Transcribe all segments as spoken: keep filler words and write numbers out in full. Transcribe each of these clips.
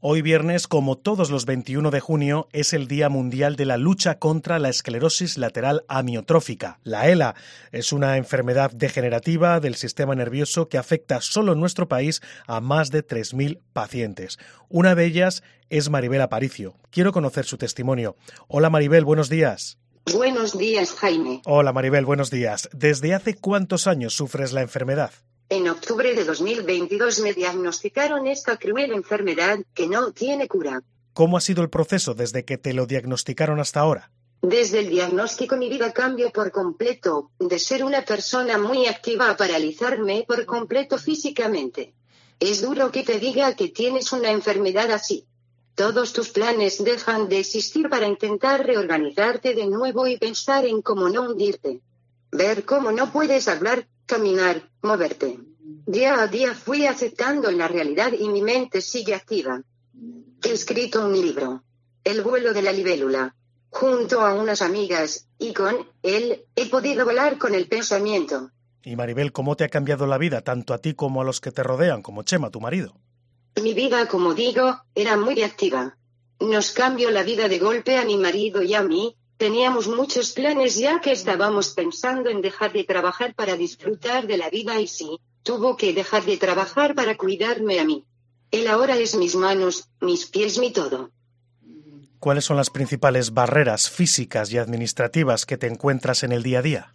Hoy viernes, como todos los veintiuno de junio, es el Día Mundial de la Lucha contra la Esclerosis Lateral Amiotrófica. La ELA es una enfermedad degenerativa del sistema nervioso que afecta solo en nuestro país a más de tres mil pacientes. Una de ellas es Maribel Aparicio. Quiero conocer su testimonio. Hola Maribel, buenos días. Buenos días, Jaime. Hola Maribel, buenos días. ¿Desde hace cuántos años sufres la enfermedad? En octubre de dos mil veintidós me diagnosticaron esta cruel enfermedad que no tiene cura. ¿Cómo ha sido el proceso desde que te lo diagnosticaron hasta ahora? Desde el diagnóstico mi vida cambió por completo, de ser una persona muy activa a paralizarme por completo físicamente. Es duro que te diga que tienes una enfermedad así. Todos tus planes dejan de existir para intentar reorganizarte de nuevo y pensar en cómo no hundirte. Ver cómo no puedes hablar, caminar, moverte. Día a día fui aceptando la realidad y mi mente sigue activa. He escrito un libro, El vuelo de la libélula, junto a unas amigas, y con él he podido volar con el pensamiento. Y Maribel, ¿cómo te ha cambiado la vida, tanto a ti como a los que te rodean, como Chema, tu marido? Mi vida, como digo, era muy activa. Nos cambió la vida de golpe a mi marido y a mí. Teníamos muchos planes ya que estábamos pensando en dejar de trabajar para disfrutar de la vida y sí, tuvo que dejar de trabajar para cuidarme a mí. Él ahora es mis manos, mis pies, mi todo. ¿Cuáles son las principales barreras físicas y administrativas que te encuentras en el día a día?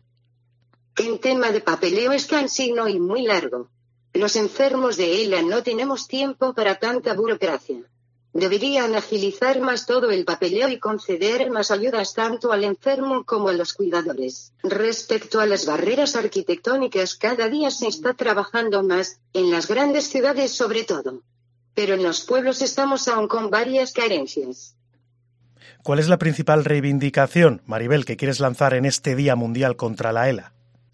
En tema de papeleo es cansino y muy largo. Los enfermos de ELA no tenemos tiempo para tanta burocracia. Deberían agilizar más todo el papeleo y conceder más ayudas tanto al enfermo como a los cuidadores. Respecto a las barreras arquitectónicas, cada día se está trabajando más, en las grandes ciudades sobre todo. Pero en los pueblos estamos aún con varias carencias. ¿Cuál es la principal reivindicación, Maribel, que quieres lanzar en este Día Mundial contra la ELA?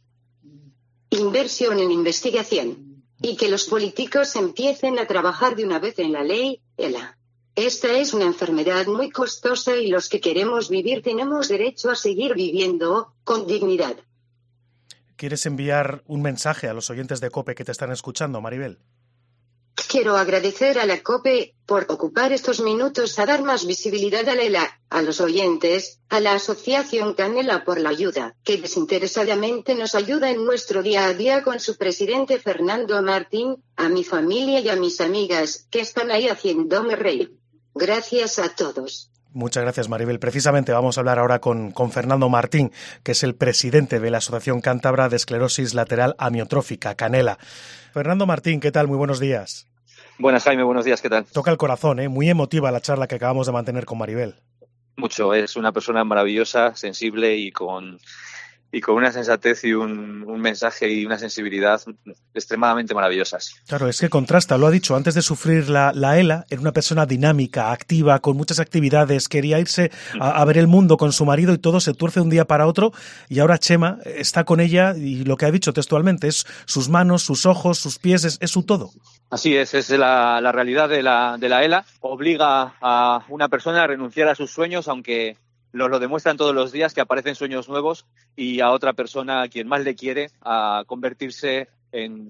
Inversión en investigación. Y que los políticos empiecen a trabajar de una vez en la ley ELA. Esta es una enfermedad muy costosa y los que queremos vivir tenemos derecho a seguir viviendo con dignidad. ¿Quieres enviar un mensaje a los oyentes de COPE que te están escuchando, Maribel? Quiero agradecer a la COPE por ocupar estos minutos a dar más visibilidad a la ELA, a los oyentes, a la Asociación Canela por la ayuda, que desinteresadamente nos ayuda en nuestro día a día con su presidente Fernando Martín, a mi familia y a mis amigas, que están ahí haciéndome reír. Gracias a todos. Muchas gracias, Maribel. Precisamente vamos a hablar ahora con, con Fernando Martín, que es el presidente de la Asociación Cántabra de Esclerosis Lateral Amiotrófica, Canela. Fernando Martín, ¿qué tal? Muy buenos días. Buenas, Jaime, buenos días, ¿qué tal? Toca el corazón, ¿eh? Muy emotiva la charla que acabamos de mantener con Maribel. Mucho, es una persona maravillosa, sensible y con... y con una sensatez y un, un mensaje y una sensibilidad extremadamente maravillosas. Claro, es que contrasta, lo ha dicho, antes de sufrir la, la ELA, era una persona dinámica, activa, con muchas actividades, quería irse a, a ver el mundo con su marido y todo se tuerce de un día para otro, y ahora Chema está con ella y lo que ha dicho textualmente es sus manos, sus ojos, sus pies, es, es su todo. Así es, es la, la realidad de la, de la ELA, obliga a una persona a renunciar a sus sueños, aunque nos lo demuestran todos los días que aparecen sueños nuevos, y a otra persona a quien más le quiere a convertirse en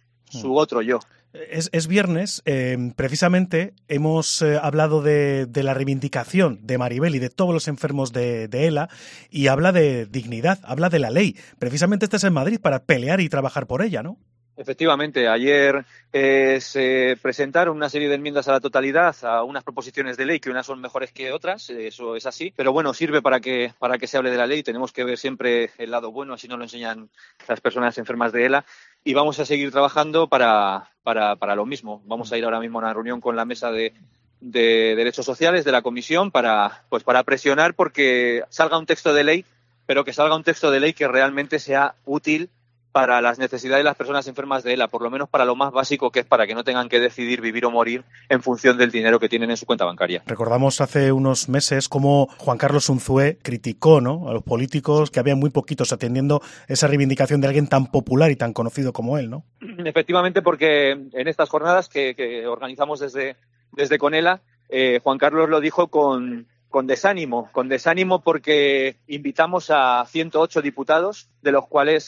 su otro yo. Es, es viernes, eh, precisamente hemos eh, hablado de, de la reivindicación de Maribel y de todos los enfermos de, de ELA, y habla de dignidad, habla de la ley. Precisamente estás en Madrid para pelear y trabajar por ella, ¿no? Efectivamente, ayer eh, se presentaron una serie de enmiendas a la totalidad a unas proposiciones de ley que unas son mejores que otras, eso es así, pero bueno, sirve para que para que se hable de la ley, tenemos que ver siempre el lado bueno, así nos lo enseñan las personas enfermas de ELA, y vamos a seguir trabajando para, para, para lo mismo. Vamos a ir ahora mismo a una reunión con la mesa de, de derechos sociales de la comisión para, pues para presionar porque salga un texto de ley, pero que salga un texto de ley que realmente sea útil para las necesidades de las personas enfermas de ELA, por lo menos para lo más básico, que es para que no tengan que decidir vivir o morir en función del dinero que tienen en su cuenta bancaria. Recordamos hace unos meses cómo Juan Carlos Unzué criticó, ¿no?, a los políticos, que había muy poquitos atendiendo esa reivindicación de alguien tan popular y tan conocido como él, ¿no? Efectivamente, porque en estas jornadas que, que organizamos desde, desde Conela, eh, Juan Carlos lo dijo con... con desánimo, con desánimo porque invitamos a ciento ocho diputados, de los cuales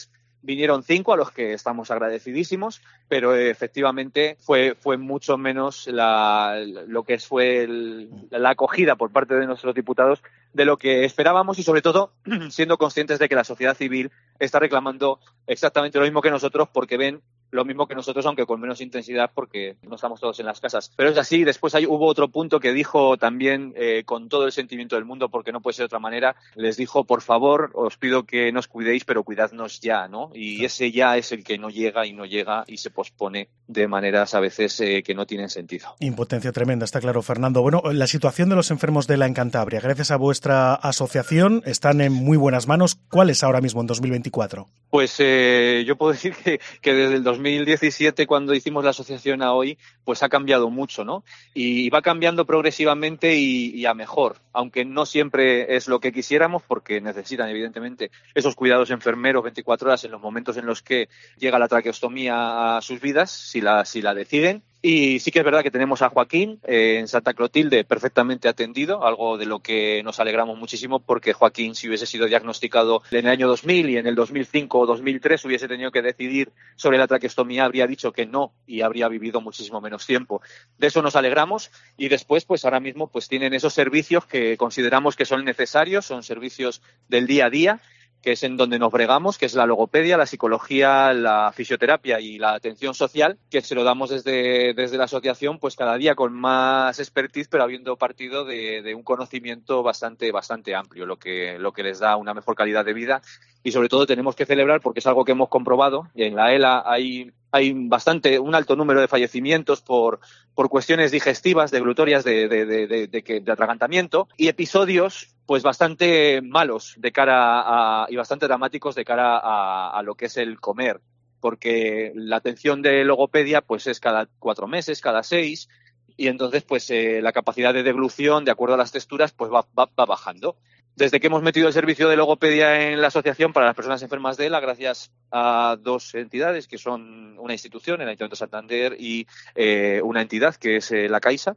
vinieron cinco, a los que estamos agradecidísimos, pero eh, efectivamente fue, fue mucho menos la, lo que fue el, la acogida por parte de nuestros diputados de lo que esperábamos y, sobre todo, siendo conscientes de que la sociedad civil está reclamando exactamente lo mismo que nosotros, porque ven lo mismo que nosotros, aunque con menos intensidad, porque no estamos todos en las casas. Pero es así. Después hay, hubo otro punto que dijo también, eh, con todo el sentimiento del mundo, porque no puede ser de otra manera, les dijo: por favor, os pido que nos cuidéis, pero cuidadnos ya, ¿no? Y ese ya es el que no llega y no llega y se pospone de maneras a veces eh, que no tienen sentido. Impotencia tremenda, está claro, Fernando. Bueno, la situación de los enfermos de ELA en Cantabria, gracias a vuestra asociación, están en muy buenas manos. ¿Cuál es ahora mismo en dos mil veinticuatro? Pues eh, yo puedo decir que, que desde el dos mil diecisiete, cuando hicimos la asociación, a hoy, pues ha cambiado mucho, ¿no? Y va cambiando progresivamente y, y a mejor, aunque no siempre es lo que quisiéramos, porque necesitan, evidentemente, esos cuidados enfermeros veinticuatro horas en los momentos en los que llega la traqueostomía a sus vidas, si la, si la deciden. Y sí que es verdad que tenemos a Joaquín eh, en Santa Clotilde perfectamente atendido, algo de lo que nos alegramos muchísimo, porque Joaquín, si hubiese sido diagnosticado en el año dos mil y en el dos mil cinco o dos mil tres hubiese tenido que decidir sobre la traqueostomía, habría dicho que no y habría vivido muchísimo menos tiempo. De eso nos alegramos. Y después, pues ahora mismo pues tienen esos servicios que consideramos que son necesarios, son servicios del día a día, que es en donde nos bregamos, que es la logopedia, la psicología, la fisioterapia y la atención social, que se lo damos desde, desde la asociación, pues cada día con más expertise, pero habiendo partido de, de un conocimiento bastante, bastante amplio, lo que, lo que les da una mejor calidad de vida. Y sobre todo tenemos que celebrar, porque es algo que hemos comprobado, y en la ELA hay, hay bastante, un alto número de fallecimientos por, por cuestiones digestivas, deglutorias, de, de, de, de, de, de, de atragantamiento, y episodios pues bastante malos de cara a, y bastante dramáticos de cara a, a lo que es el comer, porque la atención de logopedia pues es cada cuatro meses, cada seis, y entonces pues eh, la capacidad de deglución, de acuerdo a las texturas, pues va, va, va bajando. Desde que hemos metido el servicio de logopedia en la asociación para las personas enfermas de ELA, gracias a dos entidades que son una institución, el Ayuntamiento de Santander, y eh, una entidad que es eh, la Caixa,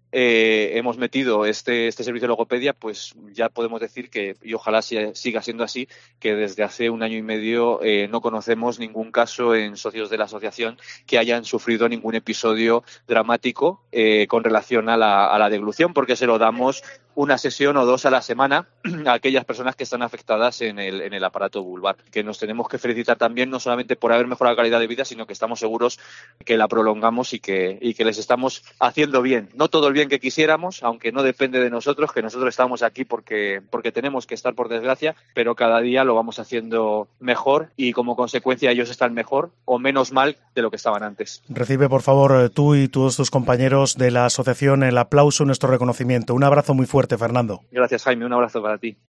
eh, hemos metido este, este servicio de logopedia, pues ya podemos decir que, y ojalá siga siendo así, que desde hace un año y medio eh, no conocemos ningún caso en socios de la asociación que hayan sufrido ningún episodio dramático eh, con relación a la, a la deglución, porque se lo damos una sesión o dos a la semana a aquellas personas que están afectadas en el, en el aparato vulvar, que nos tenemos que felicitar también, no solamente por haber mejorado la calidad de vida, sino que estamos seguros que la prolongamos y que, y que les estamos haciendo bien. No todo el bien que quisiéramos, aunque no depende de nosotros, que nosotros estamos aquí porque, porque tenemos que estar, por desgracia, pero cada día lo vamos haciendo mejor y como consecuencia ellos están mejor o menos mal de lo que estaban antes. Recibe, por favor, tú y todos tus compañeros de la asociación el aplauso y nuestro reconocimiento. Un abrazo muy fuerte, Fernando. Gracias, Jaime. Un abrazo para ti.